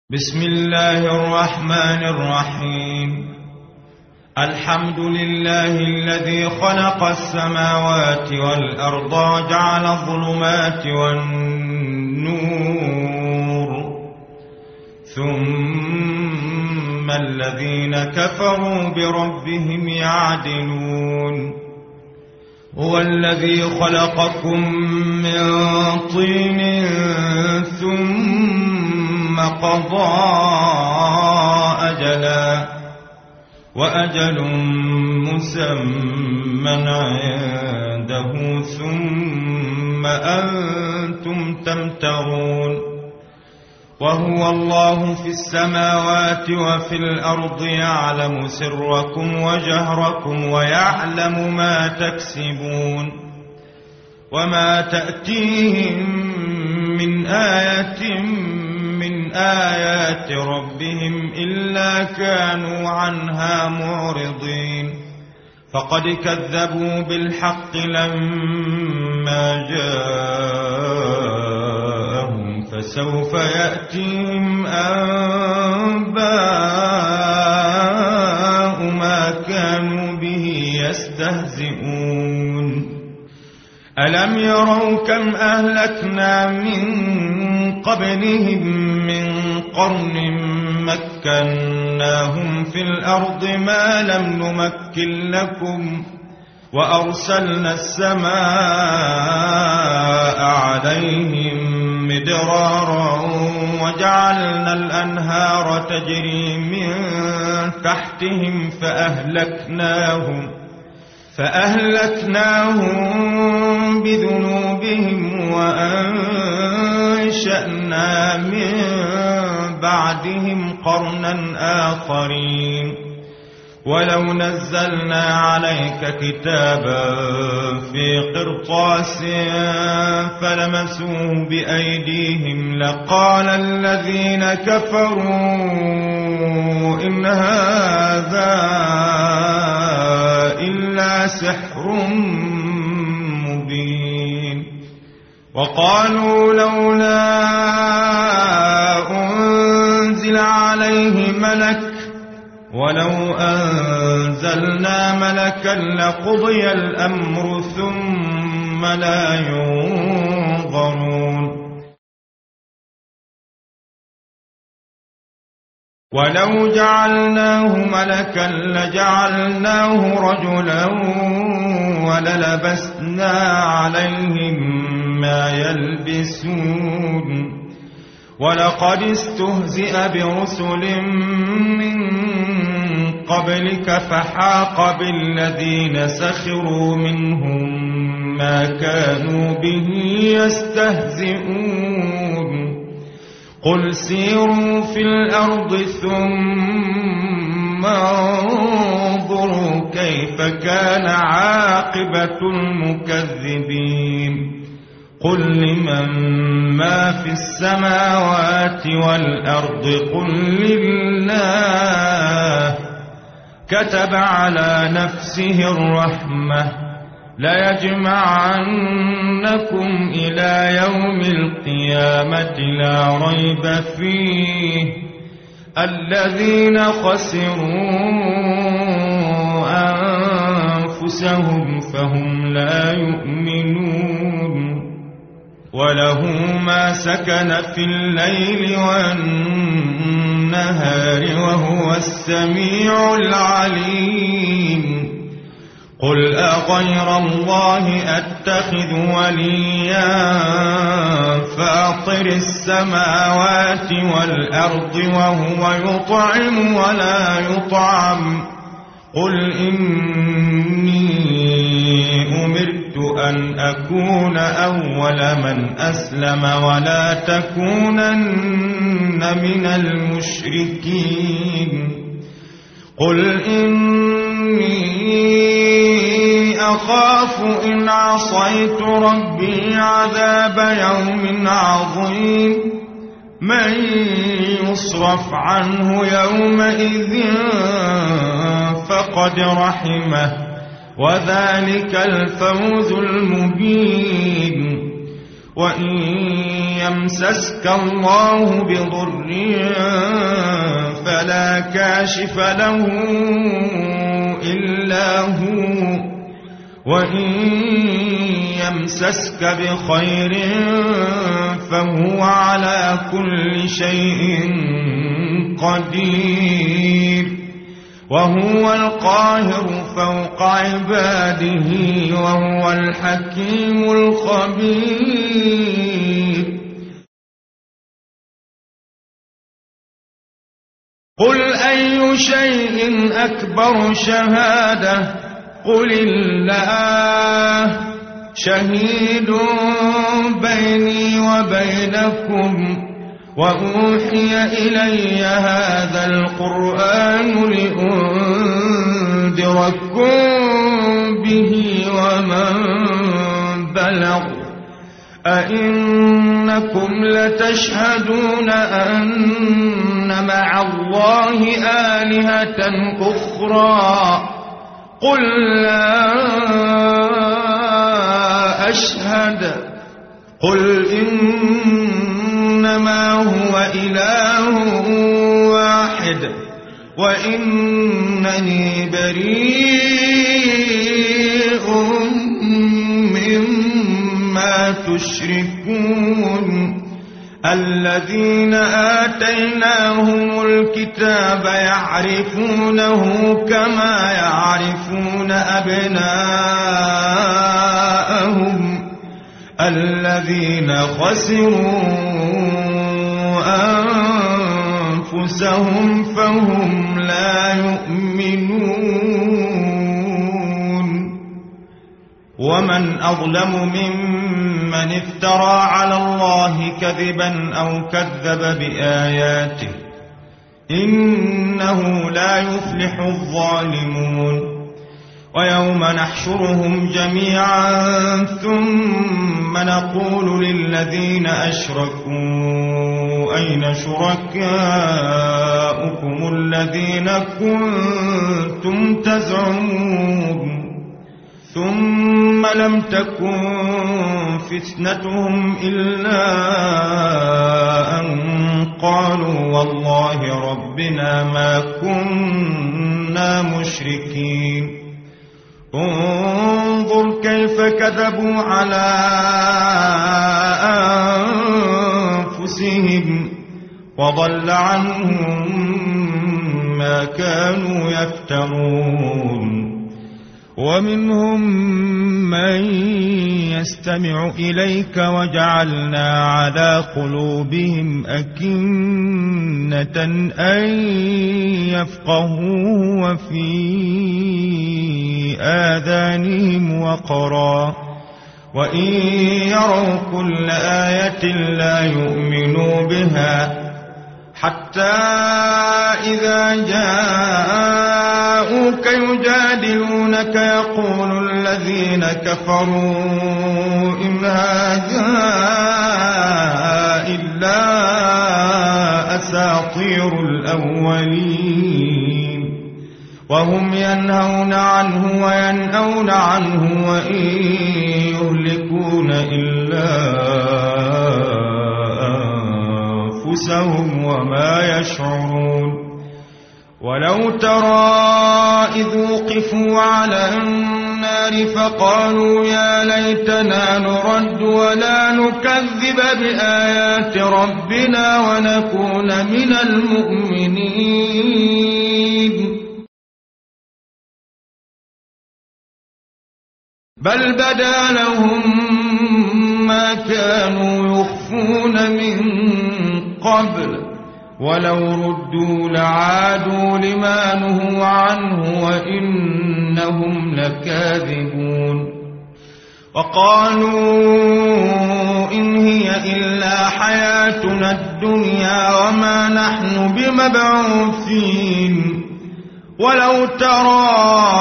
بسم الله الرحمن الرحيم. الحمد لله الذي خلق السماوات والأرض وجعل الظلمات والنور ثم الذين كفروا بربهم يعدلون. هو الذي خلقكم من طين ثم قضى أجلا وأجل مسمى عنده ثم أنتم تمترون. وهو الله في السماوات وفي الأرض يعلم سركم وجهركم ويعلم ما تكسبون. وما تأتيهم من آية من آيات ربهم إلا كانوا عنها معرضين. فقد كذبوا بالحق لما جاءهم فسوف يأتيهم أنباء ما كانوا به يستهزئون. ألم يروا كم أهلكنا من قبلهم من قرن مكناهم في الأرض ما لم نمكن لكم وأرسلنا السماء عليهم مدرارا وجعلنا الأنهار تجري من تحتهم فأهلكناهم بذنوبهم وأنشأنا من بعدهم قرنا آخرين. ولو نزلنا عليك كتابا في قرطاس فلمسوه بأيديهم لقال الذين كفروا إن هذا إلا سحر مبين. وقالوا لولا أنزل عليه ملك ولو أنزلنا ملكا لقضي الأمر ثم لا ينظرون. ولو جعلناه ملكا لجعلناه رجلا وللبسنا عليهم ما يلبسون. ولقد استهزئ برسل من قبلك فحاق بالذين سخروا منهم ما كانوا به يستهزئون. قل سيروا في الأرض ثم انظروا كيف كان عاقبة المكذبين. قل لمن ما في السماوات والأرض قل لله كتب على نفسه الرحمة ليجمعنكم إلى يوم القيامة لا ريب فيه الذين خسروا أنفسهم فهم لا يؤمنون. وله ما سكن في الليل والنهار وهو السميع العليم. قل أغير الله أتخذ وليا فاطر السماوات والأرض وهو يطعم ولا يطعم. قل إني أمرت أن أكون أول من أسلم ولا تكونن من المشركين. قل إني أخاف إن عصيت ربي عذاب يوم عظيم. من يصرف عنه يومئذ فقد رحمه وذلك الفوز المبين. وإن يمسسك الله بضر فلا كاشف له إلا هو، وإن يمسسك بخير فهو على كل شيء قدير، وهو القاهر فوق عباده، وهو الحكيم الخبير. قل أي شيء أكبر شهادة؟ قل الله شهيد بيني وبينكم، وأوحي إلي هذا القرآن لأنذركم به ومن بلغ. أئنكم لتشهدون أن مع الله آلهة أخرى؟ قل لا أشهد. قل إنما هو إله واحد وإنني بريء مما تشركون. الذين آتيناهم الكتاب يعرفونه كما يعرفون أبناءهم، الذين خسروا أنفسهم فهم لا يؤمنون. ومن أظلم ممن افترى على الله كذبا أو كذب بآياته، إنه لا يفلح الظالمون. ويوم نحشرهم جميعا ثم نقول للذين أشركوا أين شركاؤكم الذين كنتم تزعمون؟ ثم لم تكن فتنتهم إلا أن قالوا والله ربنا ما كنا مشركين. انظر كيف كذبوا على أنفسهم وضل عنهم ما كانوا يفترون. ومنهم من يستمع إليك وجعلنا على قلوبهم أكنة أن يفقهوا وفي آذانهم وقرا، وإن يروا كل آية لا يؤمنوا بها، حتى إذا جاءوك يجادلونك يقول الذين كفروا إن هذا إلا أساطير الأولين، وهم ينهون عنه وينأون عنه وإن يهلكون إلا أنفسهم وما يشعرون. ولو ترى إذ وقفوا على النار فقالوا يا ليتنا نرد ولا نكذب بآيات ربنا ونكون من المؤمنين، بل بدا لهم ما كانوا يخفون من قبل، ولو ردوا لعادوا لما نهوا عنه وإنهم لكاذبون. وقالوا إن هي إلا حياتنا الدنيا وما نحن بمبعوثين. ولو ترى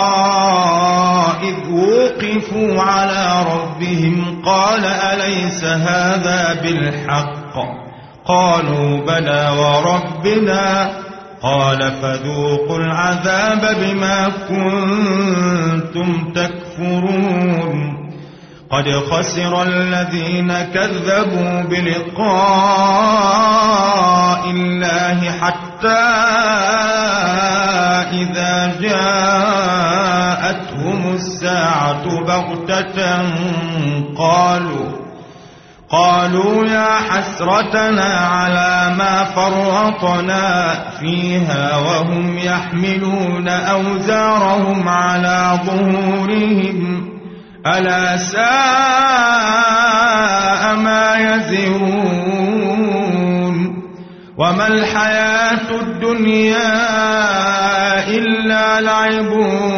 إذ وقفوا على ربهم قال أليس هذا بالحق؟ قالوا بلى وربنا. قال فذوقوا العذاب بما كنتم تكفرون. قد خسر الذين كذبوا بلقاء الله حتى إذا جاءتهم الساعة بغتة قالوا يا حسرتنا على ما فرطنا فيها وهم يحملون أوزارهم على ظهورهم ألا ساء ما يزرون وما الحياة الدنيا إلا لعب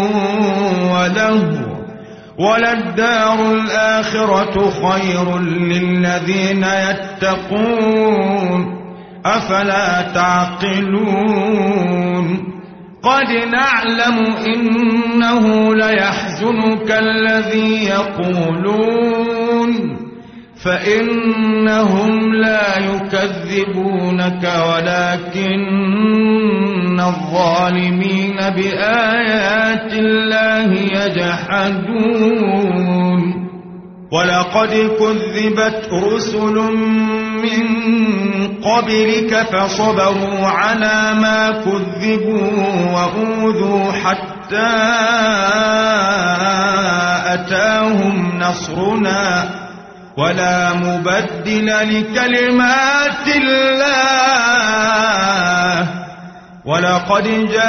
ولهو وللدار الآخرة خير للذين يتقون أفلا تعقلون قد نعلم إنه ليحزنك الذي يقولون فإنهم لا يكذبونك ولكن الظالمين بآيات الله يجحدون ولقد كذبت رسل من قبلك فصبروا على ما كذبوا وأوذوا حتى أتاهم نصرنا ولا مبدل لكلمات الله ولقد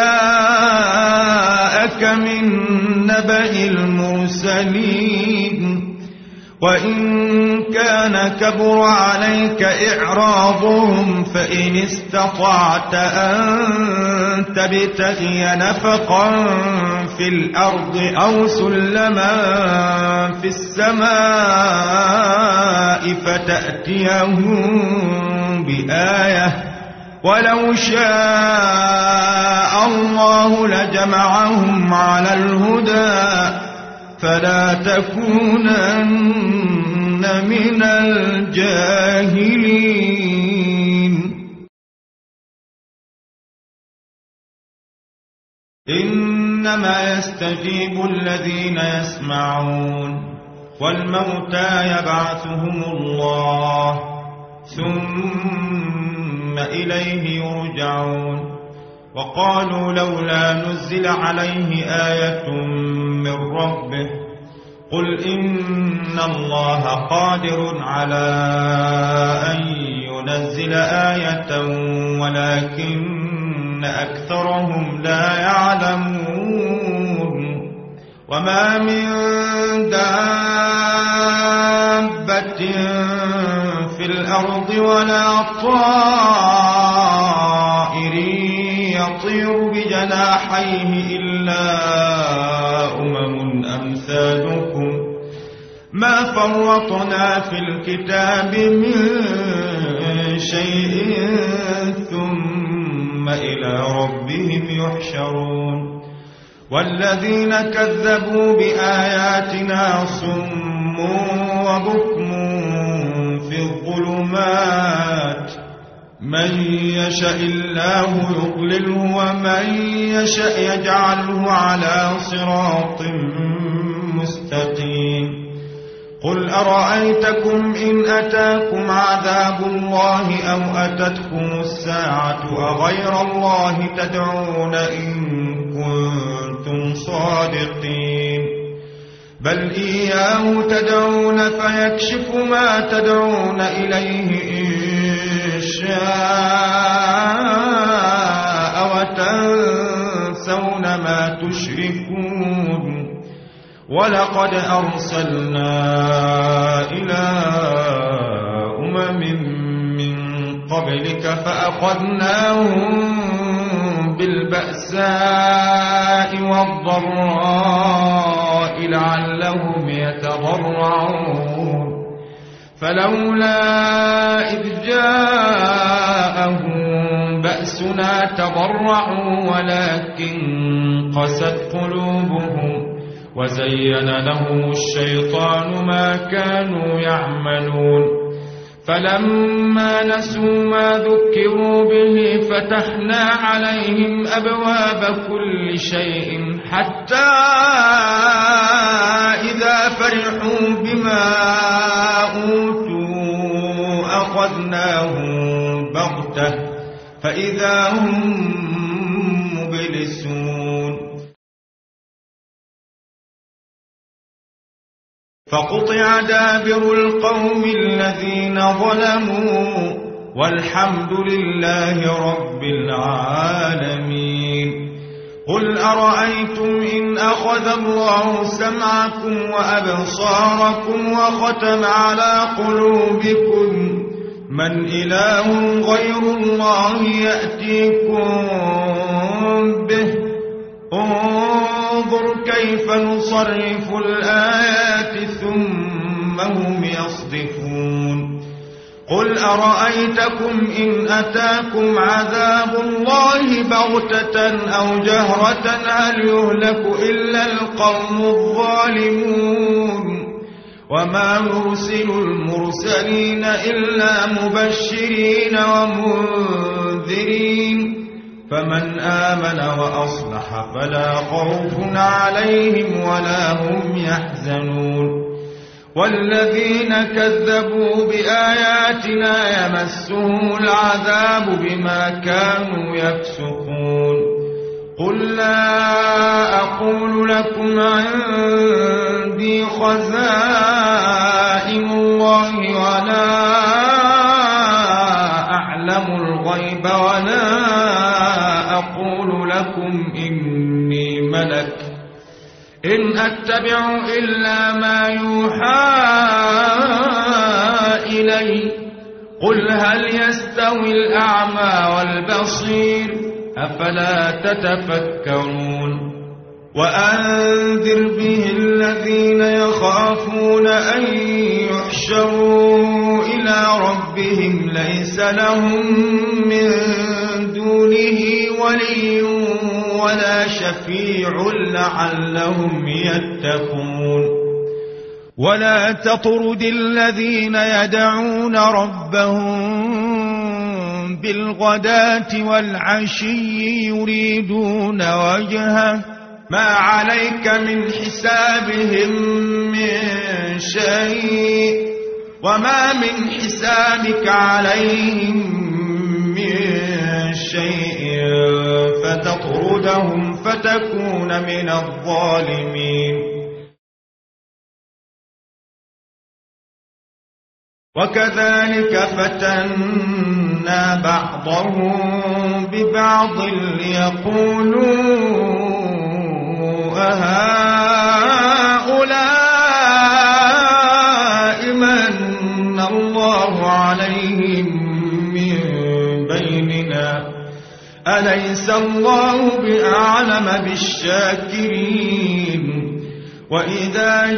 جاءك من نبأ المرسلين وإن كان كبر عليك إعراضهم فإن استطعت أن تبتغي نفقا في الأرض أو سلما في السماء فتأتيهم بآية ولو شاء الله لجمعهم على الهدى فلا تكونن من الجاهلين إنما يستجيب الذين يسمعون والموتى يبعثهم الله ثم إليه يرجعون وقالوا لولا نزل عليه آية من ربه قل إن الله قادر على أن ينزل آية ولكن أكثرهم لا يعلمون وما من دابة في الأرض ولا طائر يطير بجناحيه إلا أمثالكم ما فرطنا في الكتاب من شيء ثم إلى ربهم يحشرون والذين كذبوا بآياتنا صم وبكم في الظلمات من يشاء الله يضلله ومن يشاء يجعله على صراط مستقيم قل أرأيتكم إن أتاكم عذاب الله أو أتتكم الساعة أغير الله تدعون إن كنتم صادقين بل إياه تدعون فيكشف ما تدعون إليه إن شاء وتنسون ما تشركون ولقد أرسلنا إلى من قبلك فأخذناهم بالبأساء والضراء لعلهم يتضرعون فلولا إذ جاءهم بأسنا تضرعوا ولكن قست قلوبهم وزين لهم الشيطان ما كانوا يعملون فلما نسوا ما ذكروا به فتحنا عليهم أبواب كل شيء حتى إذا فرحوا بما أوتوا أخذناهم بغتة فإذا هم مبلسون فقطع دابر القوم الذين ظلموا والحمد لله رب العالمين. قل أرأيتم إن أخذ الله سمعكم وأبصاركم وختم على قلوبكم من إله غير الله يأتيكم به انظر كيف نصرف الآيات ثم هم يصدفون. قل أرأيتكم إن أتاكم عذاب الله بغتة أو جهرة هل يهلك إلا القوم الظالمون. وما نرسل المرسلين إلا مبشرين ومنذرين فمن آمن وأصلح فلا خوف عليهم ولا هم يحزنون. والذين كذبوا بآياتنا يمسهم العذاب بما كانوا يفسقون. قل لا أقول لكم عندي خزائن الله ولا أعلم الغيب ولا أقول لكم إني ملك إن أتبع إلا ما يوحى إلي. قل هل يستوي الأعمى والبصير أفلا تتفكرون. وأنذر به الذين يخافون أن يحشروا إلى ربهم ليس لهم من دونه ولي ولا شفيع لعلهم يتقون. ولا تطرد الذين يدعون ربهم بالغداة والعشي يريدون وجهه ما عليك من حسابهم من شيء وما من حسابك عليهم من شيء فتطردهم فتكون من الظالمين. وكذلك فتنا بعضهم ببعض ليقولوا أهؤلاء من الله عليهم من بيننا أليس الله بأعلم بالشاكرين. وإذا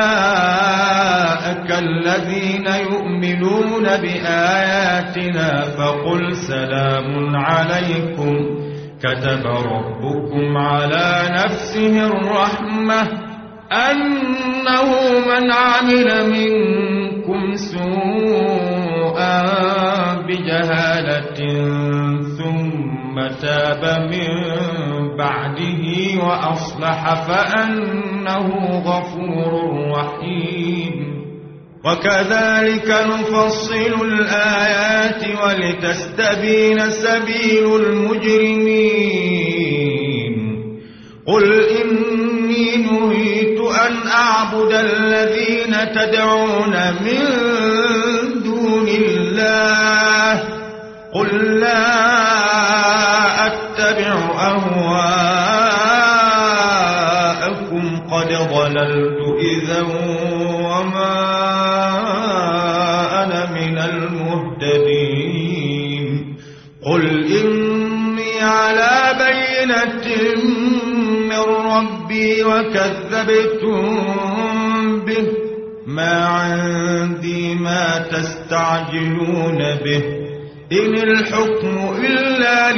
جاءك الذين يؤمنون بآياتنا فقل سلام عليكم كتب ربكم على نفسه الرحمة أنه من عمل منكم سوءا بجهالة ثم تاب من بعده وأصلح فأنه غفور رحيم. وكذلك نفصل الآيات ولتستبين سبيل المجرمين. قل إني نهيت أن أعبد الذين تدعون من دون الله قل لا أتبع أهواءكم قد ضللت إذا وما أنا من المهتدين. قل إني على بينة من ربي وكذبتم به ما عندي ما تستعجلون به إن الحكم إلا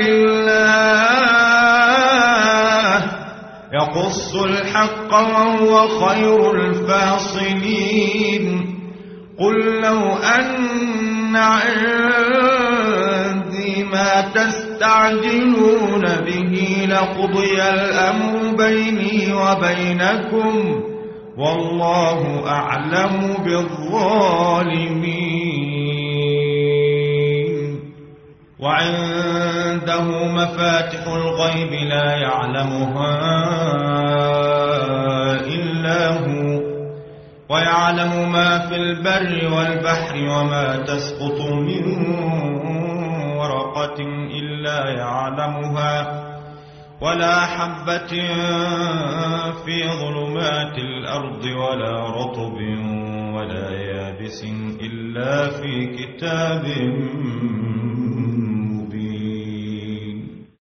لله يقص الحق وهو خير الفاصلين. قل لو أن عندي ما تستعجلون به لقضي الأمر بيني وبينكم والله أعلم بالظالمين. وعنده مفاتح الغيب لا يعلمها إلا هو ويعلم ما في البر والبحر وما تسقط من ورقة إلا يعلمها ولا حبة في ظلمات الأرض ولا رطب ولا يابس إلا في كتاب مبين.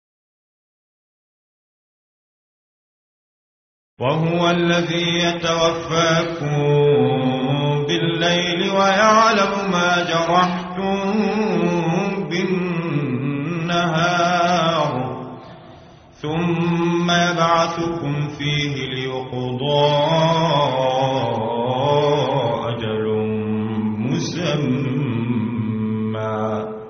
وهو الذي يتوفاكم بالليل ويعلم ما جرحتم بالنهار ثم يبعثكم فيه ليقضى أجل مسمى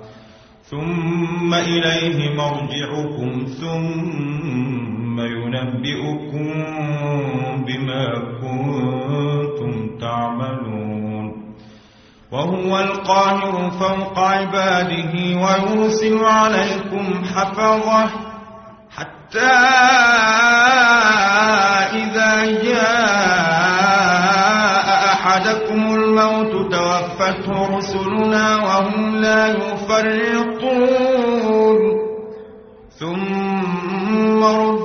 ثم إليه مرجعكم ثم ينبئكم بما كنتم تعملون. وهو القاهر فوق عباده ويرسل عليكم حفظه حتى إذا جاء أحدكم الموت توفته رسلنا وهم لا يفرطون ثم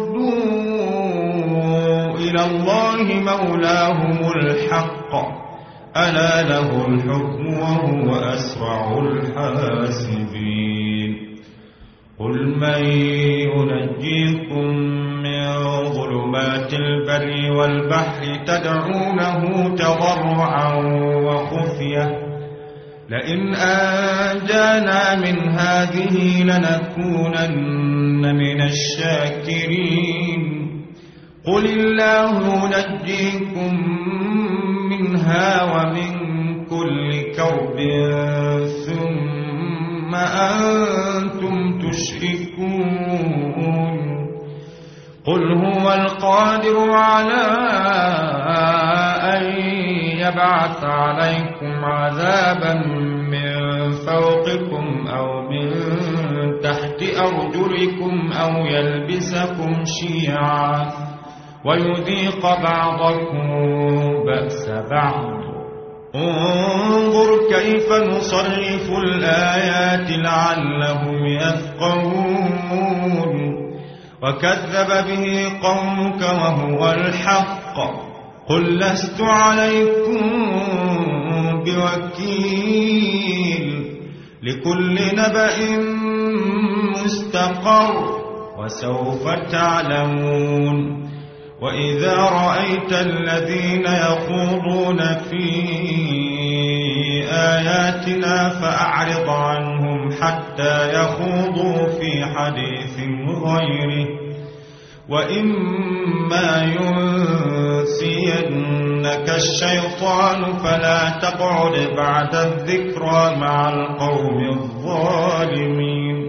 ردوا إلى الله مولاهم الحق ألا له الحكم وهو أسرع الحاسبين. قل من ينجيكم من ظلمات البر والبحر تدعونه تضرعا وخفية لئن أنجانا من هذه لنكونن من الشاكرين. قل الله ينجيكم منها ومن كل كرب ثم أنتم تشركون. قل هو القادر على أن يبعث عليكم عذابا من فوقكم أو من تحت أرجلكم أو يلبسكم شيعا ويذيق بعضكم بأس بعض. انظر كيف نصرف الآيات لعلهم يفقهون. وكذب به قومك وهو الحق قل لست عليكم بوكيل لكل نبأ مستقر وسوف تعلمون. وإذا رأيت الذين يخوضون في آياتنا فأعرض عنهم حتى يخوضوا في حديث غيره وإما ينسينك الشيطان فلا تقعد بعد الذكرى مع القوم الظالمين.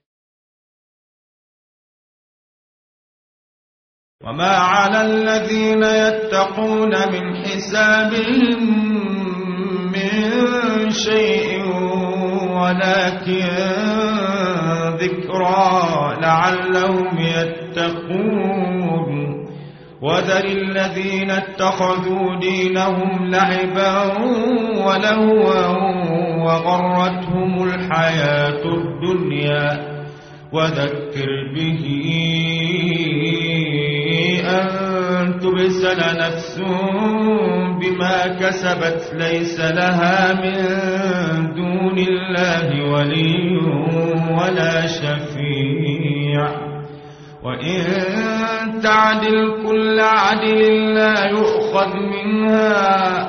وما على الذين يتقون من حسابهم من شيء ولكن ذكرى لعلهم يتقون. وذر الذين اتخذوا دينهم لعبا ولهوا وغرتهم الحياة الدنيا وذكر به أن تبسل نفس بما كسبت ليس لها من دون الله ولي ولا شفيع وإن تعدل كل عدل لا يؤخذ منها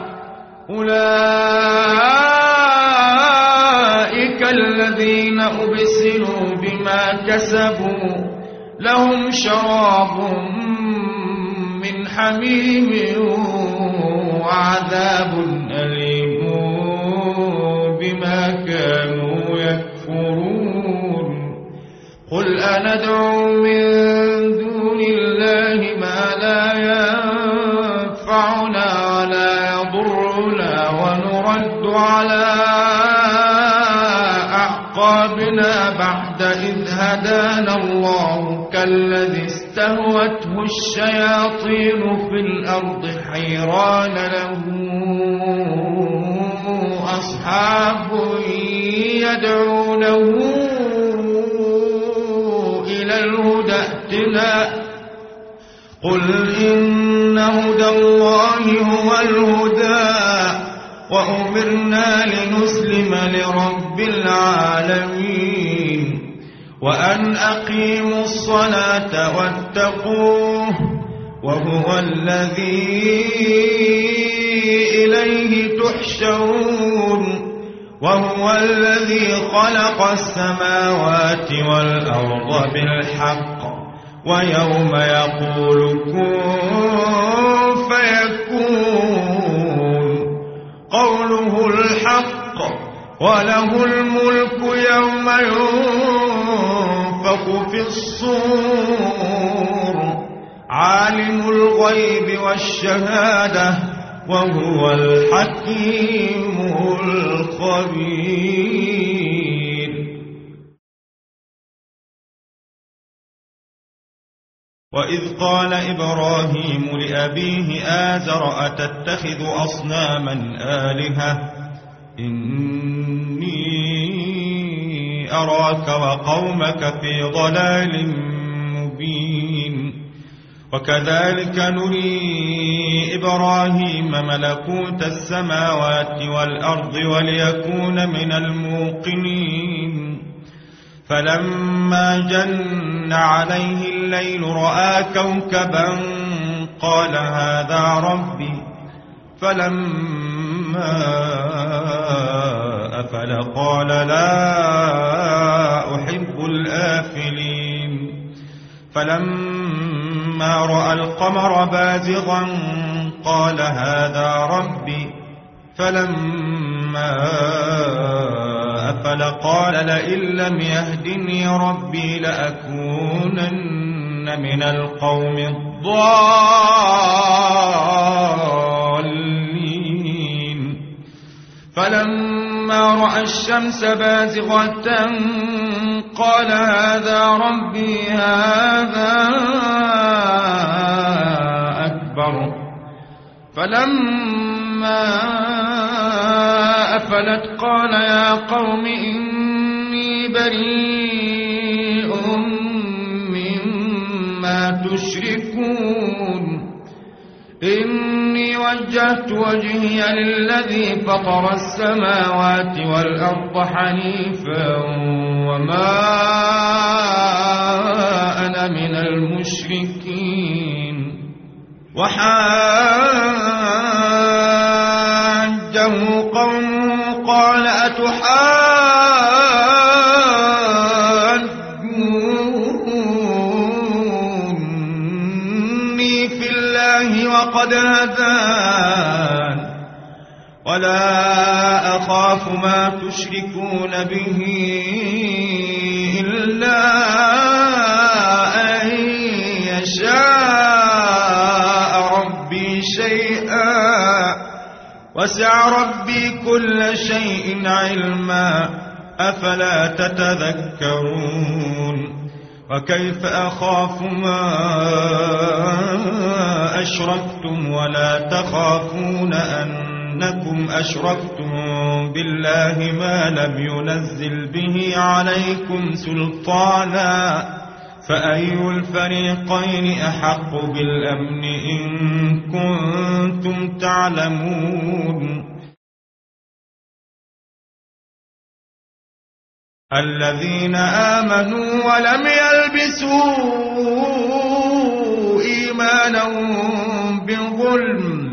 أولئك الذين أبسلوا بما كسبوا لهم شراب من حميم وعذاب أليم بما كانوا قل أندعو من دون الله ما لا ينفعنا ولا يضرنا ونرد على أعقابنا بعد إذ هدانا الله كالذي استهوته الشياطين في الأرض حيران له أصحاب يدعونه إلى الهدى ائتنا قل إن هدى الله هو الهدى وأمرنا لنسلم لرب العالمين وأن أقيموا الصلاة واتقوه وهو الذي إليه تحشرون وهو الذي خلق السماوات والأرض بالحق ويوم يقول كن فيكون قوله الحق وله الملك يوم ينفخ في الصور عالم الغيب والشهادة وهو الحكيم الخبير. وإذ قال إبراهيم لأبيه آزر أتتخذ أصناما آلهة إني أراك وقومك في ضلال مبين وكذلك نري إبراهيم ملكوت السماوات والأرض وليكون من الموقنين فلما جن عليه الليل رأى كوكبا قال هذا ربي فلما أفل قال لا أحب الآفلين فلما رأى القمر بازغا قال هذا ربي فلما أفل قال لئن لم يهدني ربي لأكونن من القوم الضالين فلما رأى الشمس بازغة قال هذا ربي هذا أكبر فلما أفلت قال يا قوم إني بريء مما تشركون إني وجهت وجهي للذي فطر السماوات والأرض حنيفا وما أنا من المشركين وحاجه قومه قال أتحاجوني في الله وقد هدان ولا أخاف ما تشركون به إلا أن يشاء ربي شيئا وسع ربي كل شيء علما أفلا تتذكرون وكيف أخاف ما أشركتم ولا تخافون أنكم أشركتم بالله ما لم ينزل به عليكم سلطانا فأي الفريقين أحق بالأمن إن كنتم تعلمون الذين آمنوا ولم يلبسوا إيمانهم بظلم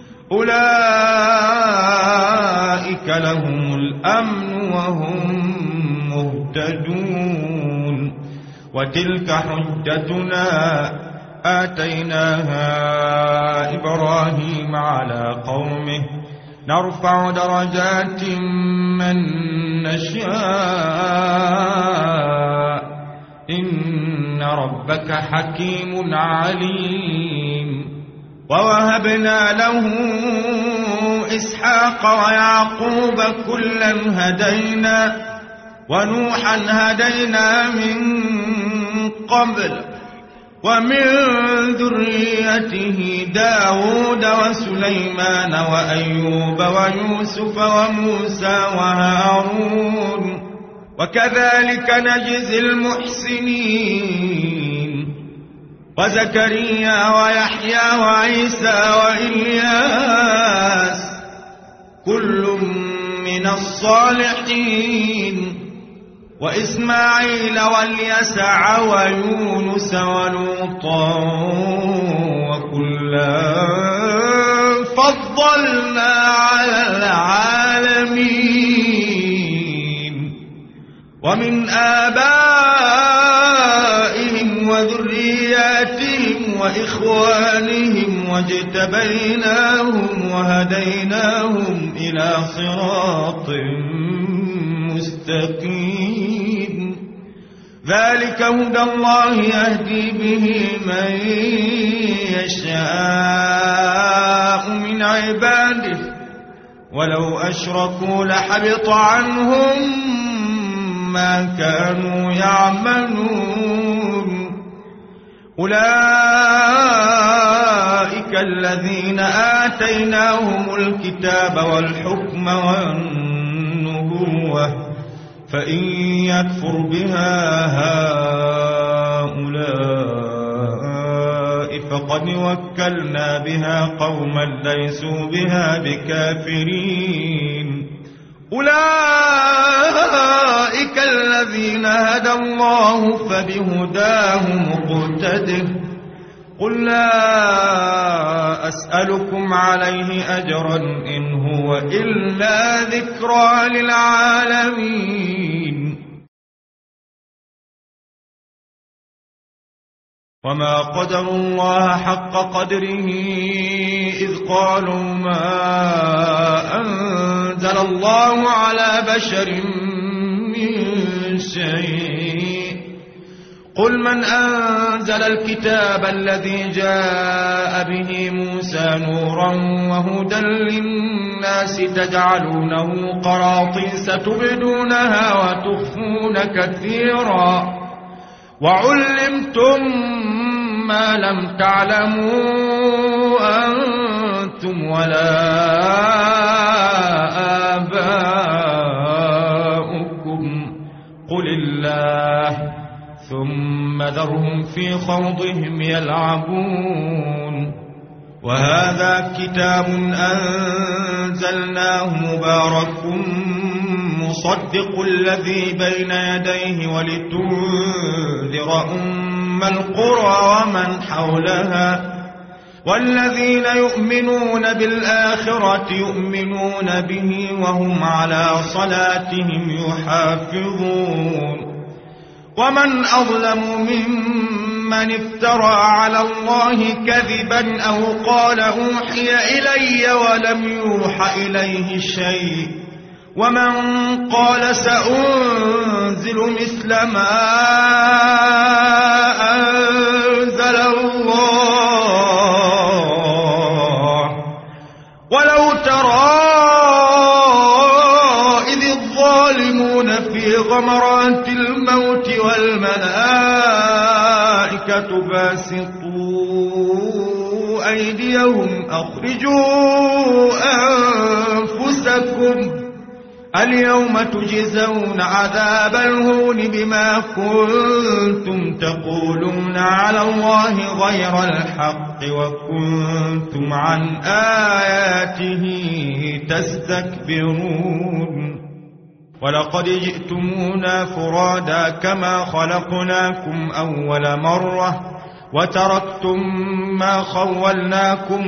أولئك لهم الأمن وهم مهتدون وتلك حجتنا آتيناها إبراهيم على قومه نرفع درجات من نشاء ربك حكيم عليم. ووهبنا له إسحاق ويعقوب كلا هدينا ونوحا هدينا من قبل ومن ذريته داود وسليمان وأيوب ويوسف وموسى وهارون وكذلك نجزي المحسنين. وزكريا ويحيى وعيسى وإلياس كل من الصالحين وإسماعيل واليسع ويونس ولوطا وكلا فضلنا على العالمين. ومن آبائهم وذرياتهم وإخوانهم واجتبيناهم وهديناهم إلى صراط مستقيم. ذلك هدى الله يهدي به من يشاء من عباده ولو أشركوا لحبط عنهم ما كانوا يعملون. أولئك الذين آتيناهم الكتاب والحكم والنبوة فإن يكفر بها هؤلاء فقد وكلنا بها قوما ليسوا بها بكافرين. أولئك الذين هدى الله فبهداه مقتده. قل لا أسألكم عليه أجرا إن هو إلا ذكرى للعالمين. وما قدروا الله حق قدره إذ قالوا ما أنزل الله على بشر من شيء. قل من أنزل الكتاب الذي جاء به موسى نورا وهدى للناس تجعلونه قراطيس تبدونها وتخفون كثيرا وعلمتم ما لم تعلموا أنتم ولا آباؤكم قل الله ثم ذرهم في خوضهم يلعبون. وهذا كتاب أنزلناه مبارك مصدق الذي بين يديه ولتنذر أم القرى ومن حولها والذين يؤمنون بالآخرة يؤمنون به وهم على صلاتهم يحافظون. ومن أظلم ممن افترى على الله كذبا أو قال أوحي إلي ولم يوح إليه شيء ومن قال سأنزل مثل ما أنزل الله. ولو ترى إذ الظالمون في غمرات الموت والملائكة باسطوا أيديهم أخرجوا أنفسكم اليوم تجزون عذاب الهون بما كنتم تقولون على الله غير الحق وكنتم عن آياته تستكبرون. ولقد جئتمونا فرادا كما خلقناكم أول مرة وتركتم ما خولناكم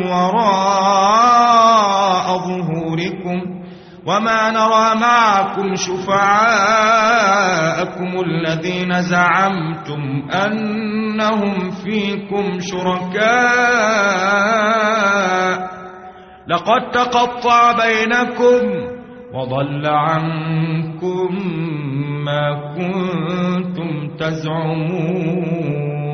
وراء ظهوركم وما نرى معكم شفعاءكم الذين زعمتم أنهم فيكم شركاء لقد تقطع بينكم وضل عنكم ما كنتم تزعمون.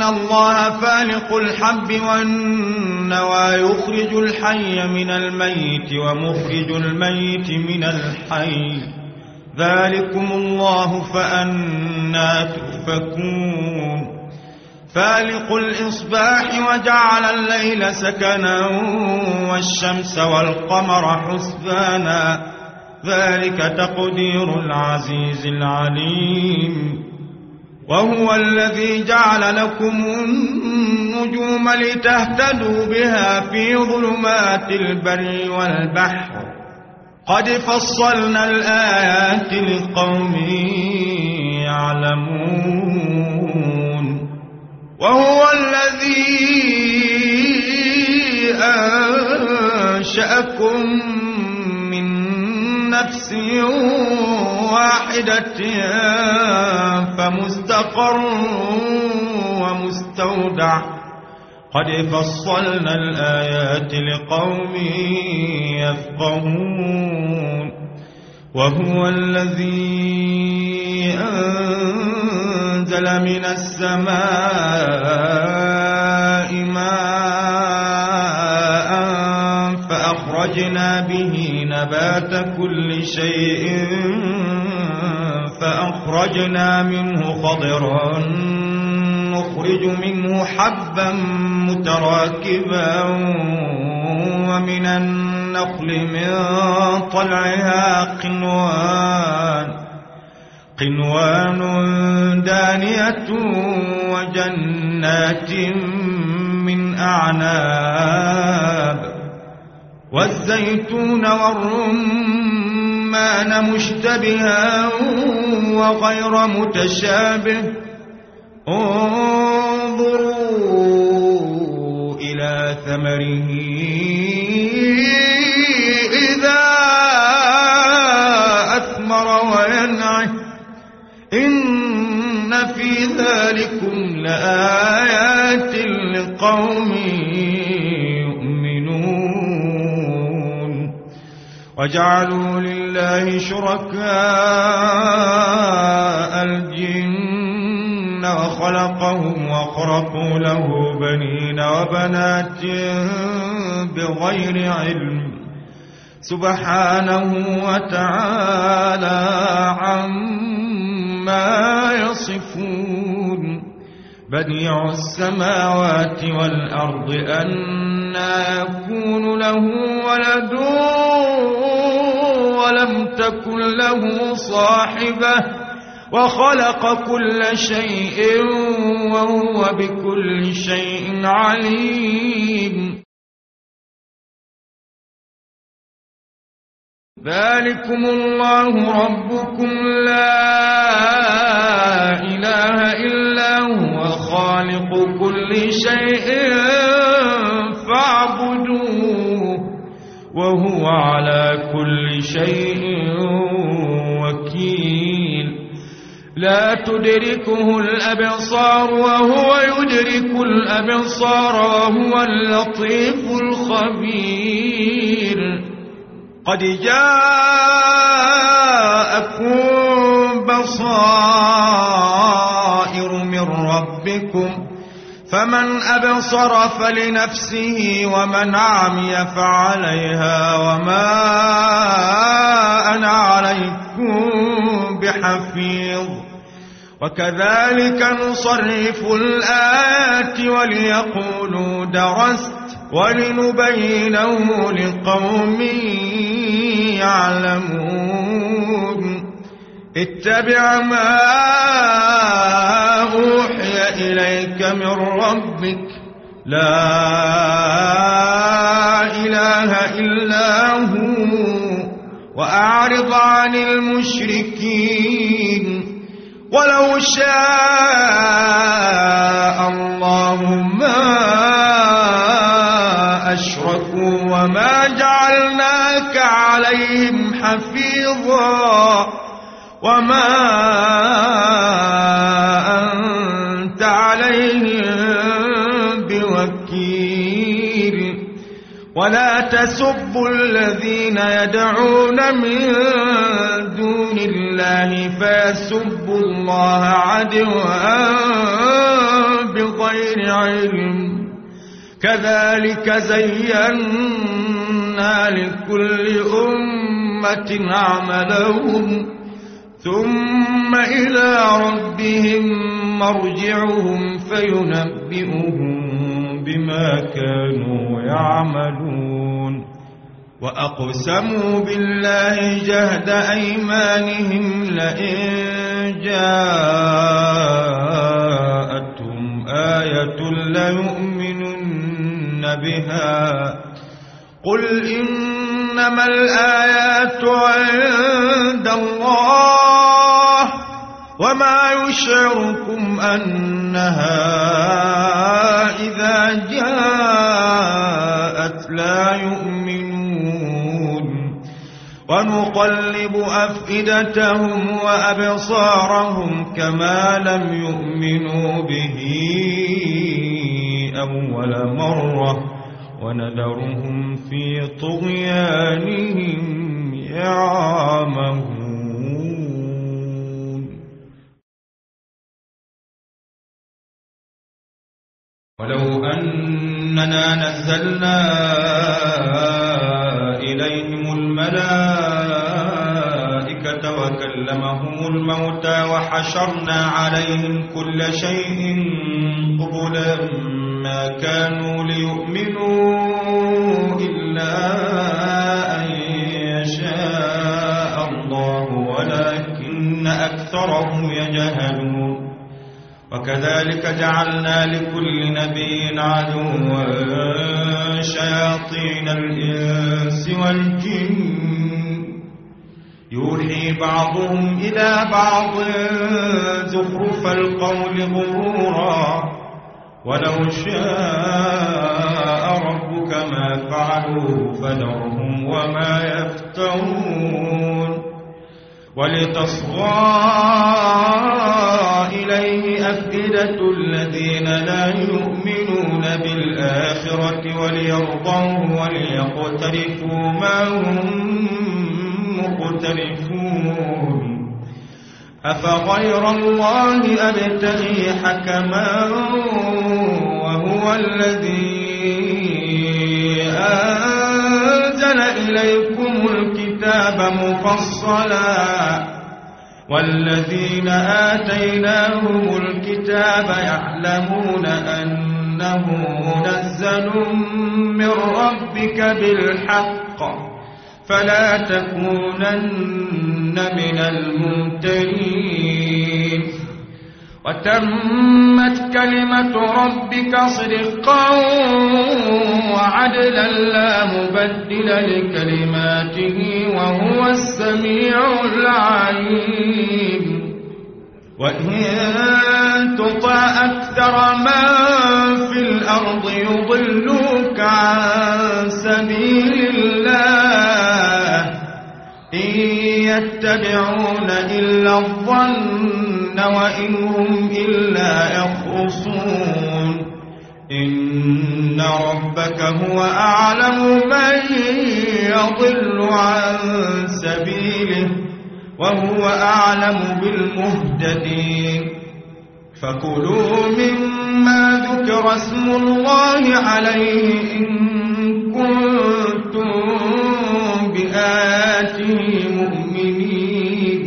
الله فالق الحب والنوى يخرج الحي من الميت ومخرج الميت من الحي ذلكم الله فأنى تؤفكون فالق الإصباح وجعل الليل سكنا والشمس والقمر حسبانا ذلك تقدير العزيز العليم وهو الذي جعل لكم النجوم لتهتدوا بها في ظلمات البر والبحر قد فصلنا الآيات لقوم يعلمون وهو الذي أنشأكم من نفس واحدة فمستقر ومستودع قد فصلنا الآيات لقوم يفقهون وهو الذي أنزل من السماء ماء فأخرجنا به نبات كل شيء فأخرجنا منه خضرا نخرج منه حبا متراكبا ومن النخل من طلعها قنوان دانية وجنات من أعناب والزيتون والرمان مشتبها وغير متشابه انظروا إلى ثمره إذا أثمر وينعه إن في ذلكم لآيات لقوم يؤمنون وجعلوا لله شركاء الجن وخلقهم وخرقوا له بنين وبنات بغير علم سبحانه وتعالى عما يصفون بديع السماوات والأرض أنى يكون له ولد ولم تكن له صاحبة وخلق كل شيء وهو بكل شيء عليم ذلكم الله ربكم لا إله إلا هو خالق كل شيء فاعبدوه وهو على كل شيء وكيل لا تدركه الأبصار وهو يدرك الأبصار وهو اللطيف الخبير قد جاءكم بصائر من ربكم فمن أبصر فلنفسه ومن عمي فعليها وما أنا عليكم بحفيظ وكذلك نصرف الآيات وليقولوا درست ولنبينه لقوم يعلمون اتبع ما أوحي إليك من ربك لا إله إلا هو وأعرض عن المشركين ولو شاء الله ما أشركوا وما جعلناك عليهم حفيظا وما أنت عليهم بوكيل ولا تسبوا الذين يدعون من دون الله فيسبوا الله عدوا بغير علم كذلك زينا لكل أمة عملهم ثم إلى ربهم مرجعهم فينبئهم بما كانوا يعملون وأقسموا بالله جهد أيمانهم لئن جاءتهم آية ليؤمنن بها قل إنما الآيات عند الله وما يشعركم أنها إذا جاءت لا يؤمنون ونقلب أفئدتهم وأبصارهم كما لم يؤمنوا به أول مرة ونذرهم في طغيانهم يعمهون ولو أننا نزلنا إليهم الملائكة وكلمهم الموتى وحشرنا عليهم كل شيء قبلا ما كانوا ليؤمنوا إلا أن يشاء الله ولكن أكثرهم يجهلون وكذلك جعلنا لكل نبي عدوا شياطين الإنس والجن يوحي بعضهم إلى بعض زخرف القول غرورا ولو شاء ربك ما فعلوه فذرهم وما يفترون ولتصغى إليه أفئدة الذين لا يؤمنون بالآخرة وليرضوه وليقترفوا ما هم مقترفون أفغير الله أبتغي حكما وهو الذي أنزل إليكم الكتاب مفصلا والذين آتيناهم الكتاب يعلمون أنه منزل من ربك بالحق فلا تكونن من الممترين وتمت كلمة ربك صدقا وعدلا لا مبدل لكلماته وهو السميع العليم وإن تطع أكثر من في الأرض يضلوك عن سبيل الله إن يتبعون إلا الظن وإن هم إلا يخرصون إن ربك هو أعلم من يضل عن سبيله وهو أعلم بالمهتدين فكلوا مما ذكر اسم الله عليه إن كنتم بآياته مؤمنين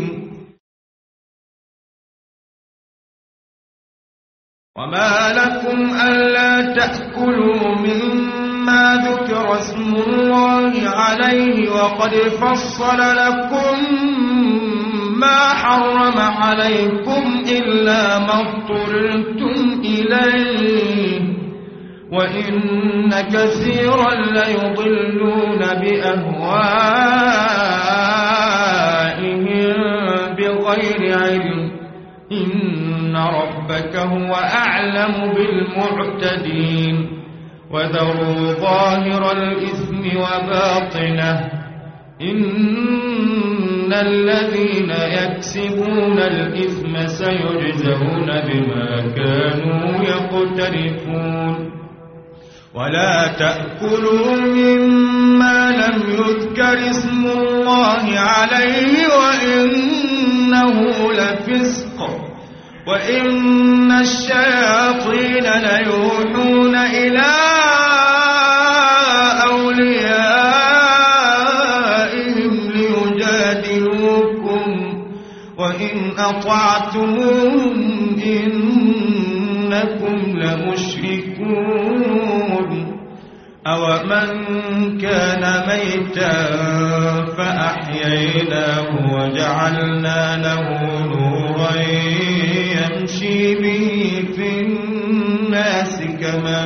وما لكم ألا تأكلوا مما ذكر اسم الله عليه وقد فصل لكم ما حرم عليكم إلا ما اضطررتم إليه وإن كثيرا ليضلون بأهوائهم بغير علم إن ربك هو أعلم بالمعتدين وذروا ظاهر الإثم وباطنه إن الذين يكسبون الإثم سيجزون بما كانوا يقترفون ولا تأكلوا مما لم يذكر اسم الله عليه وإنه لفسق وإن الشياطين ليوحون إلى أوليائهم ليجادلوكم وإن أطعتموهم إنكم لمشركون أومن كان ميتا فأحييناه وجعلنا له نورا يمشي به في الناس كمن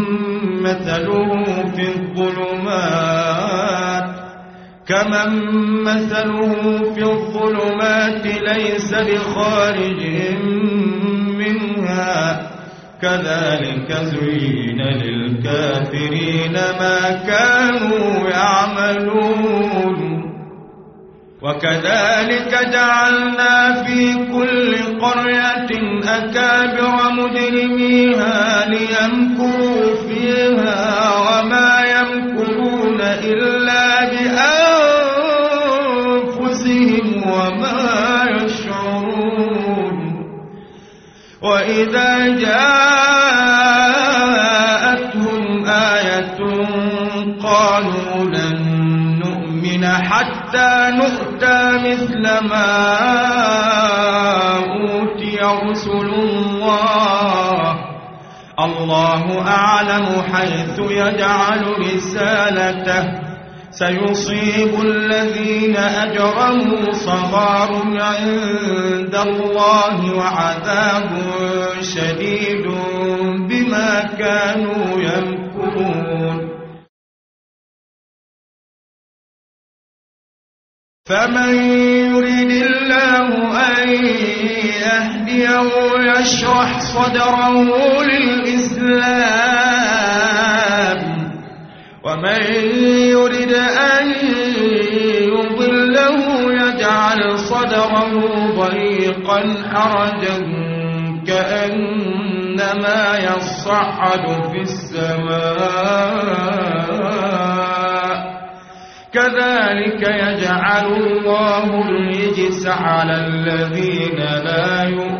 مثله في الظلمات ليس بخارج منها كذلك زين للكافرين ما كانوا يعملون وكذلك جعلنا في كل قرية أكابر مجرميها ليمكروا فيها وما يمكرون إلا بأنفسهم وما يشعرون وإذا جاءتهم آية قالوا لن نؤمن حتى نؤتى مثل ما أوتي رسل الله أعلم حيث يجعل رسالته سيصيب الذين أجرموا صغار عند الله وعذاب شديد بما كانوا يمكرون فمن يريد الله أن يهديه يشرح صدره للإسلام ومن يريد أن يضله يجعل صدره ضيقا حرجا كأنما يصعد في السماء كذلك يجعل الله الرجس على الذين لا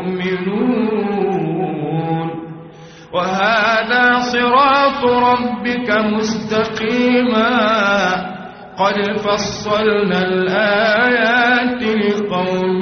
يؤمنون وهذا صراط ربك مستقيما قد فصلنا الآيات لقوم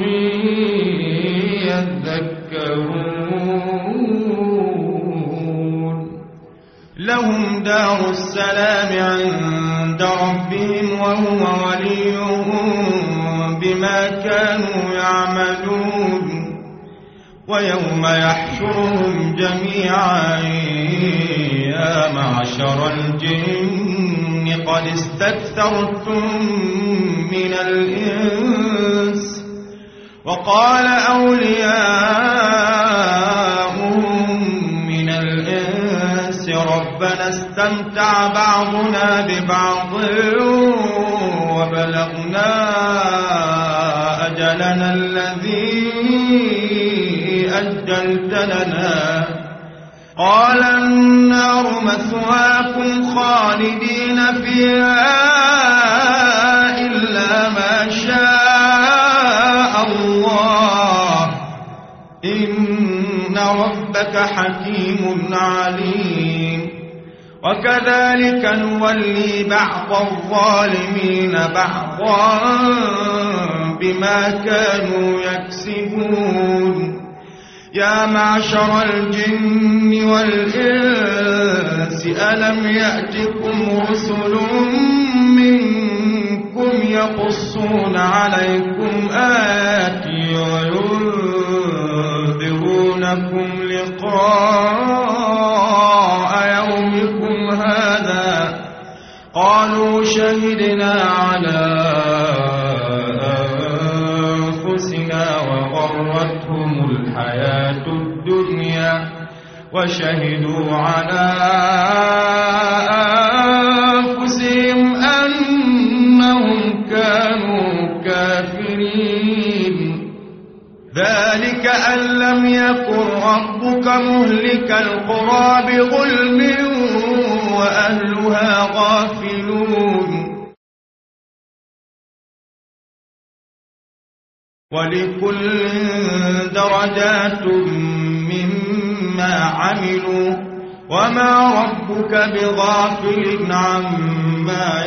يذكرون لهم دار السلام عند ربهم وهو وليهم بما كانوا يعملون ويوم يحشرهم جميعا يا معشر الجن قد استكثرتم من الإنس وقال أولياؤهم من الإنس ربنا استمتع بعضنا ببعض وبلغنا أجلنا الذي أجلت لنا قال النار مثواكم خالدين فيها إلا ما شاء الله إن ربك حكيم عليم وكذلك نولي بعض الظالمين بعضا بما كانوا يكسبون يا معشر الجن والإنس ألم يأتكم رسل منكم يقصون عليكم آياتي وينذرونكم لقاء يومكم هذا قالوا شهدنا على أنفسنا وغرتهم الحياة الدنيا وشهدوا على أنفسهم أنهم كانوا كافرين ذلك أن لم يكن ربك مهلك القرى بظلم وأهلها غافلون. ولكل درجات مما عملوا وما ربك بغافل عما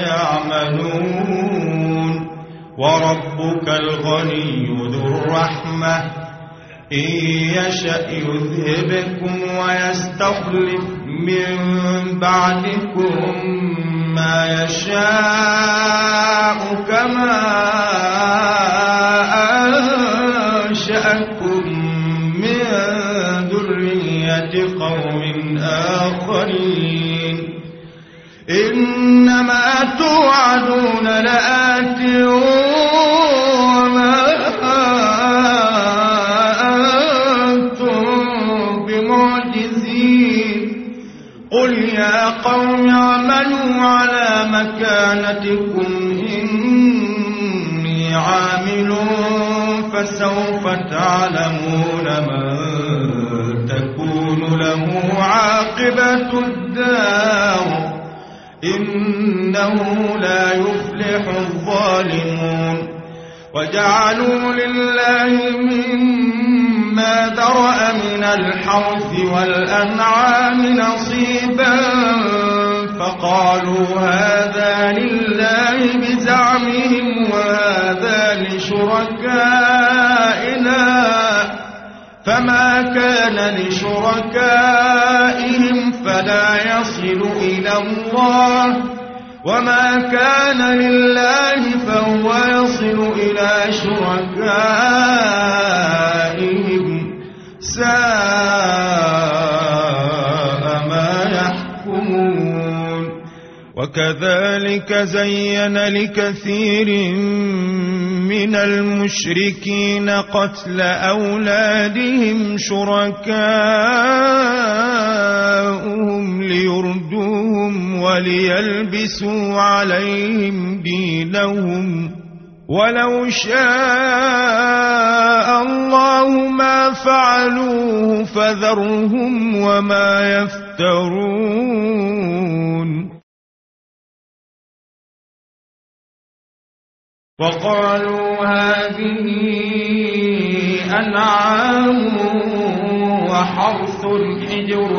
يعملون وربك الغني ذو الرحمة إن يشأ يذهبكم ويستخلف من بعدكم ما يشاء كما أنشأكم من ذرية قوم آخرين إنما توعدون لآت وما أنتم بمعجزين قل يا قوم اعملوا على مكانتكم إني عامل فسوف تعلمون من تكون له عاقبة الدار إنه لا يفلح الظالمون وجعلوا لله مما ذرأ من الحرث والأنعام نصيبا فقالوا هذا لله بزعمهم وهذا لشركائنا فما كان لشركائهم فلا يصل إلى الله وما كان لله فهو يصل إلى شركائهم ساء ما يحكمون وكذلك زين لكثير من المشركين قتل أولادهم شركاؤهم ليردوهم وليلبسوا عليهم دينهم ولو شاء الله ما فعلوه فذرهم وما يفترون وقالوا هذه أنعام وحرث حجر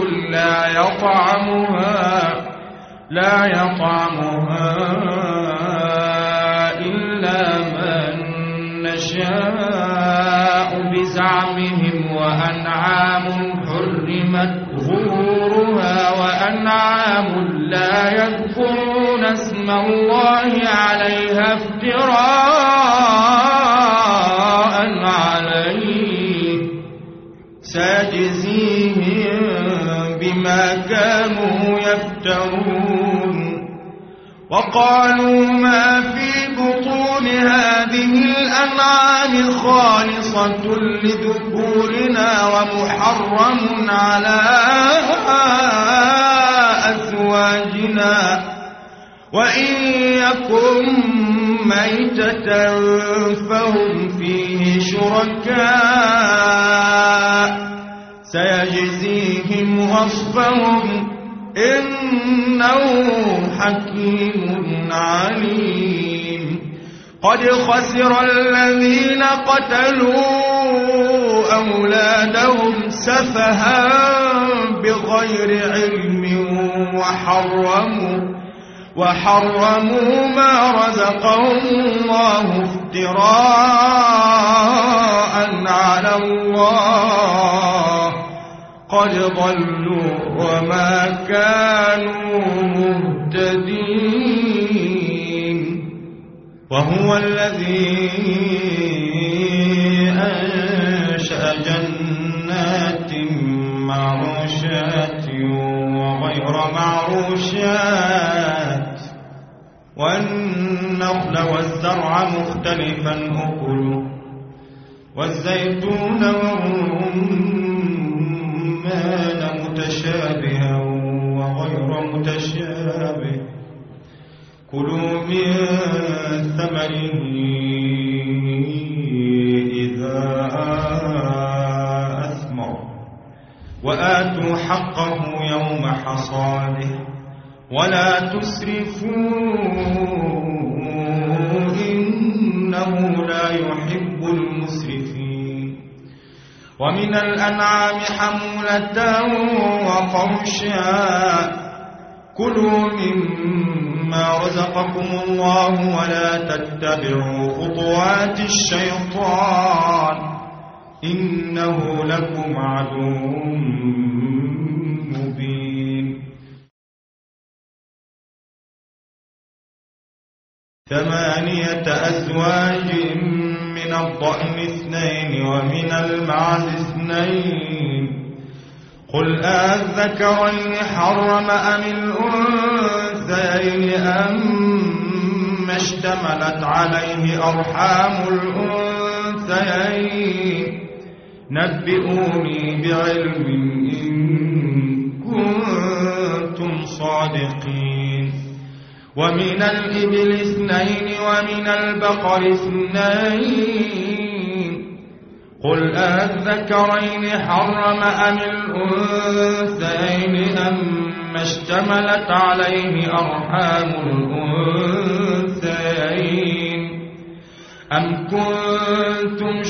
لا يطعمها إلا من نشاء بزعمهم وأنعام حرمت ظهورها وأنعام لا يذكرون اسم الله عليها افتراء عليه سيجزيهم بما كانوا يفترون وقالوا ما في بطون هذه الأنعام خالصة لذكورنا ومحرم على أزواجنا وإن يكن ميتة فهم فيه شركاء سيجزيهم وصفهم إنه حكيم عليم قد خسر الذين قتلوا أولادهم سفها بغير علم وحرموا ما رزقهم الله افتراء على الله قد ضلوا وما كانوا مهتدين وهو الذي أنشأ جنات معروشات وغير معروشات والنخل والزرع مختلفا أكله والزيتون والرمان متشابها وغير متشابه كلوا من ثمره إذا أثمر وآتوا حقه يوم حصاده ولا تسرفوا إنه لا يحب المسرفين ومن الأنعام حمولة وفرشا كلوا مما رزقكم الله ولا تتبعوا خطوات الشيطان إنه لكم عدو مبين 8 أزواج من الضأن 2 ومن المعز 2 قل أذكرين حرم أم الأنثيين أم اشتملت عليه أرحام الأنثيين نبئوني بعلم إن كنتم صادقين ومن الإبل 2 ومن البقر 2 قل أذكرين حرم أم الأنثيين أم اشتملت عليه أرحام الأنثيين أم كنتم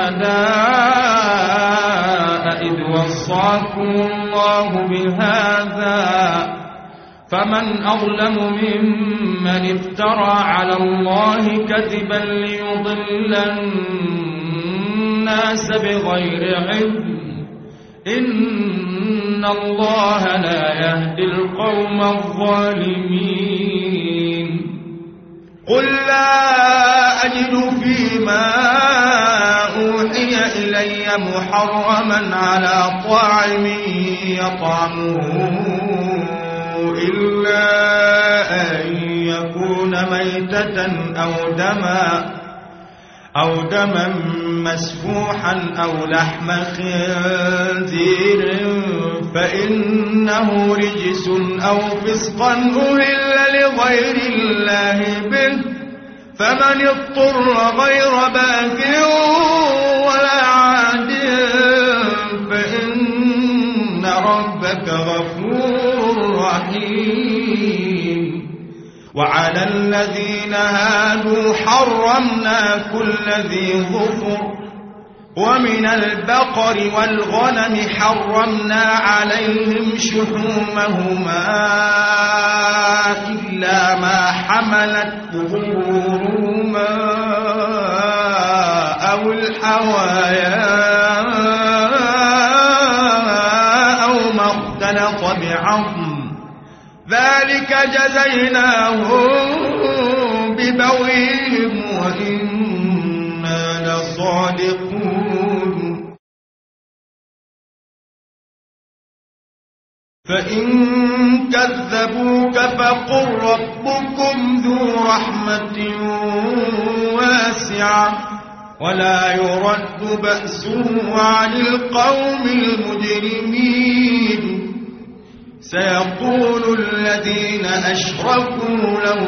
شهداء إذ وصاكم الله بهذا فمن أظلم ممن افترى على الله كذبا ليضل الناس بغير علم إن الله لا يهدي القوم الظالمين قل لا أجد فيما أوحي إلي محرما على طاعم يطعمه إلا أن يكون ميتة أو دما مسفوحا أو لحم خنزير فإنه رجس أو فسقا أهل لغير الله به فمن اضطر غير باغ ولا عاد فإن ربك غفور رحيم وعلى الذين هادوا حرمنا كل ذي ظفر ومن البقر والغنم حرمنا عليهم شحومهما إلا ما حملت ظهورهما أو الحوايا أو ما اختلط بعظم ذلك جزيناهم ببغيهم وإنا لصادقون فإن كذبوك فقل ربكم ذو رحمة واسعة ولا يرد بأسه عن القوم المجرمين سيقول الذين أشركوا لو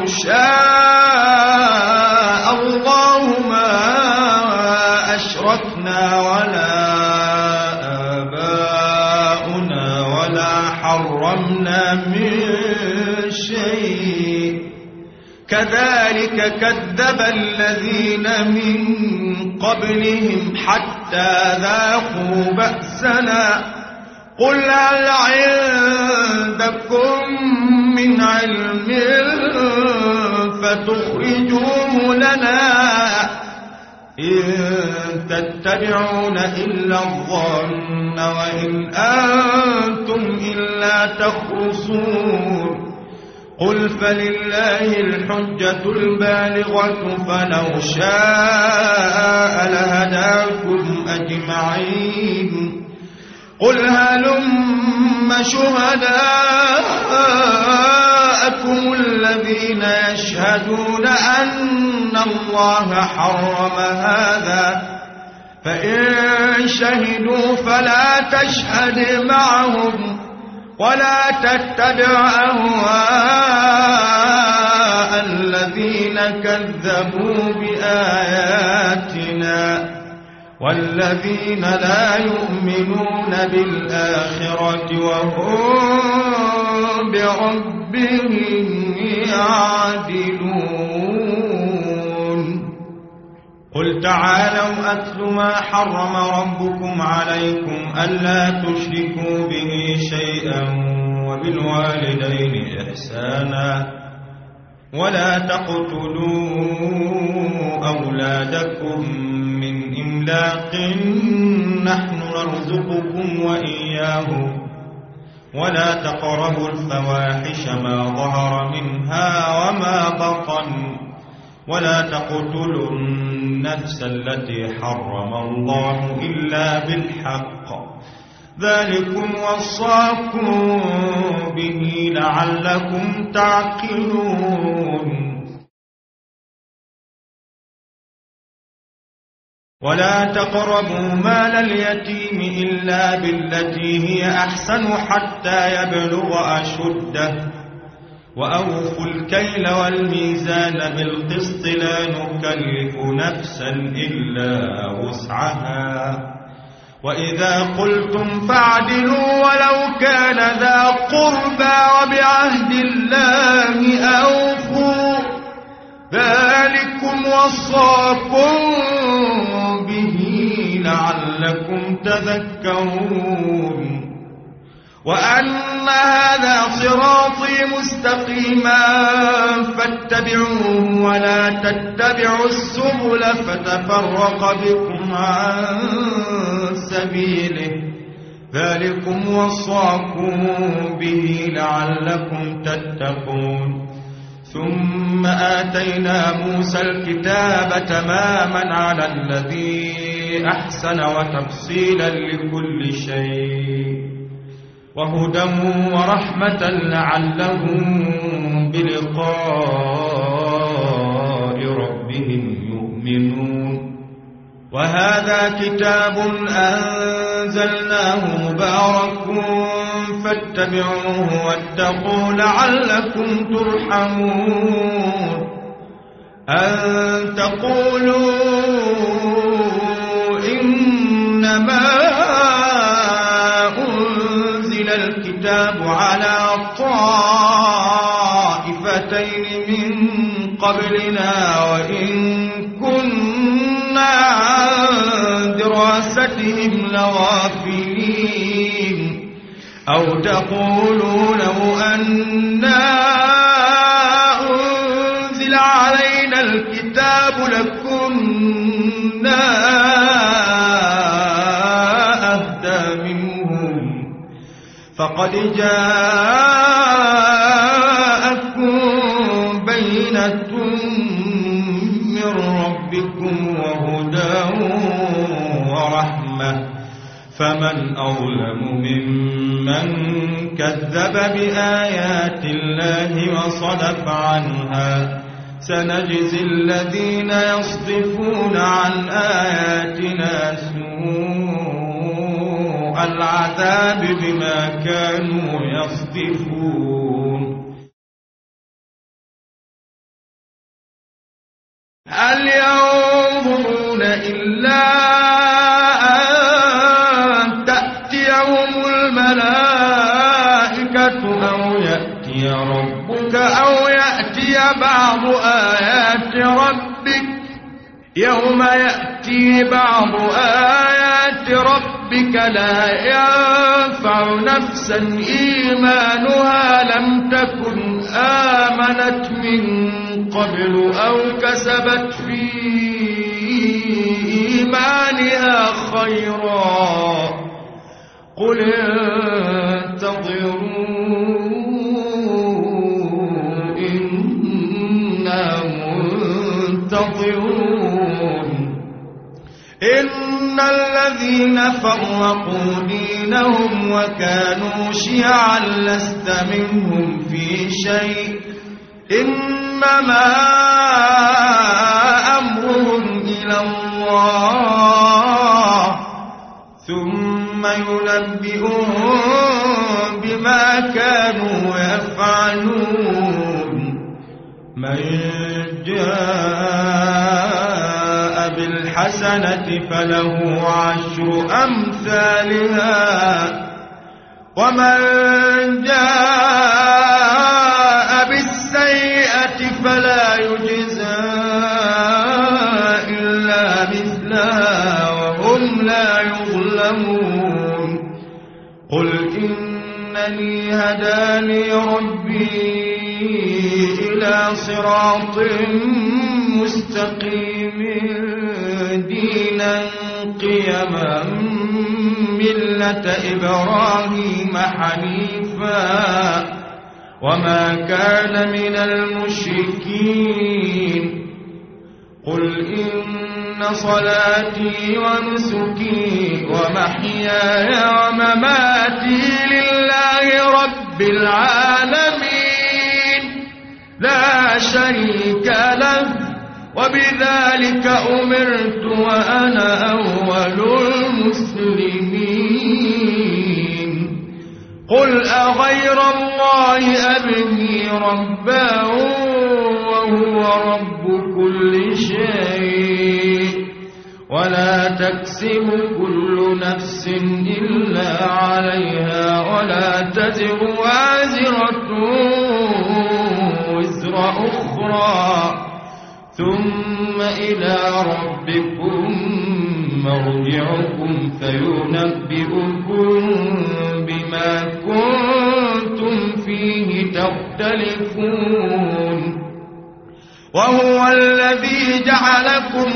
شاء الله ما أشركنا ولا آباؤنا ولا حرمنا من شيء كذلك كذب الذين من قبلهم حتى ذاقوا بأسنا قل هل عندكم من علم فتخرجوه لنا إن تتبعون إلا الظن وإن أنتم إلا تخرصون قل فلله الحجة البالغة فلو شاء لهداكم أجمعين قل هلم شهداءكم الذين يشهدون أن الله حرم هذا فإن شهدوا فلا تشهد معهم ولا تتبع أهواء الذين كذبوا بآياتنا والذين لا يؤمنون بالآخرة وهم بربهم يعدلون قل تعالوا أتل ما حرم ربكم عليكم ألا تشركوا به شيئا وبالوالدين إحسانا ولا تقتلوا أولادكم من إملاق نحن نرزقكم وإياهم ولا تقربوا الفواحش ما ظهر منها وما بطن ولا تقتلوا النفس التي حرم الله إلا بالحق ذلكم وصاكم به لعلكم تعقلون ولا تقربوا مال اليتيم إلا بالتي هي أحسن حتى يبلغ أشده وأوفوا الكيل والميزان بالقسط لا نكلف نفسا إلا وسعها وإذا قلتم فاعدلوا ولو كان ذا قربى وبعهد الله أوفوا ذلكم وصاكم به لعلكم تذكرون وأن هذا صراطي مستقيما فاتبعوه ولا تتبعوا السبل فتفرق بكم عن سبيله ذلكم وصاكم به لعلكم تتقون ثم آتينا موسى الكتاب تماما على الذي أحسن وتفصيلا لكل شيء وهدى ورحمة لعلهم بلقاء ربهم يؤمنون وهذا كتاب أنزلناه مبارك فاتبعوه واتقوا لعلكم ترحمون أن تقولوا إنما الكتاب على طائفتين من قبلنا وإن كنا عن دراستهم لغافلين أو تقولوا لو أنا أنزل علينا الكتاب لكنا أهدى منهم فقد جاءكم بينة من ربكم وهدى ورحمة فمن أظلم ممن كذب بآيات الله وصدف عنها سنجزي الذين يصدفون عن آياتنا سوء العذاب بما كانوا يصدفون هل ينظرون إلا أن تأتيهم الملائكة أو يأتي ربك أو يأتي بعض آيات ربك يوم يأتي بعض آيات ربك لا ينفع نفسا إيمانها لم تكن آمنت من قبل أو كسبت في إيمانها خيرا قل انتظروا إنا منتظرون إن الذين فرقوا دينهم وكانوا شيعا لست منهم في شيء إنما أمرهم إلى الله ثم ينبئهم بما كانوا يفعلون من جاء بالحسنة فله عشر أمثالها ومن جاء بالسيئة فلا يجزى إلا قل إنني هداني ربي إلى صراط مستقيم دينا قيما ملة إبراهيم حنيفا وما كان من المشركين قل إن صلاتي ونسكي ومحياي ومماتي لله رب العالمين لا شريك له وبذلك أمرت وأنا أول المسلمين قل أغير الله أبغي ربا وهو رب كل شيء ولا تكسب كل نفس إلا عليها ولا تزر وازرة وزر أخرى ثم إلى ربكم مرجعكم فينبئكم بما كنتم فيه تختلفون وهو الذي جعلكم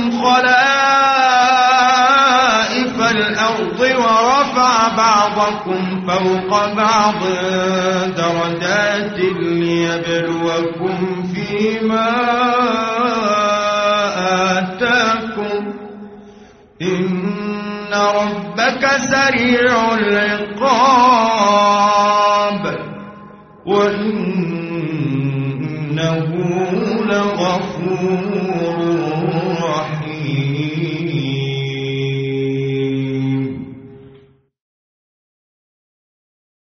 خلائف الأرض ورفع بعضكم فوق بعض درجات ليبلوكم فيما آتاكم إن ربك سريع العقاب وإنه لغفور رحيم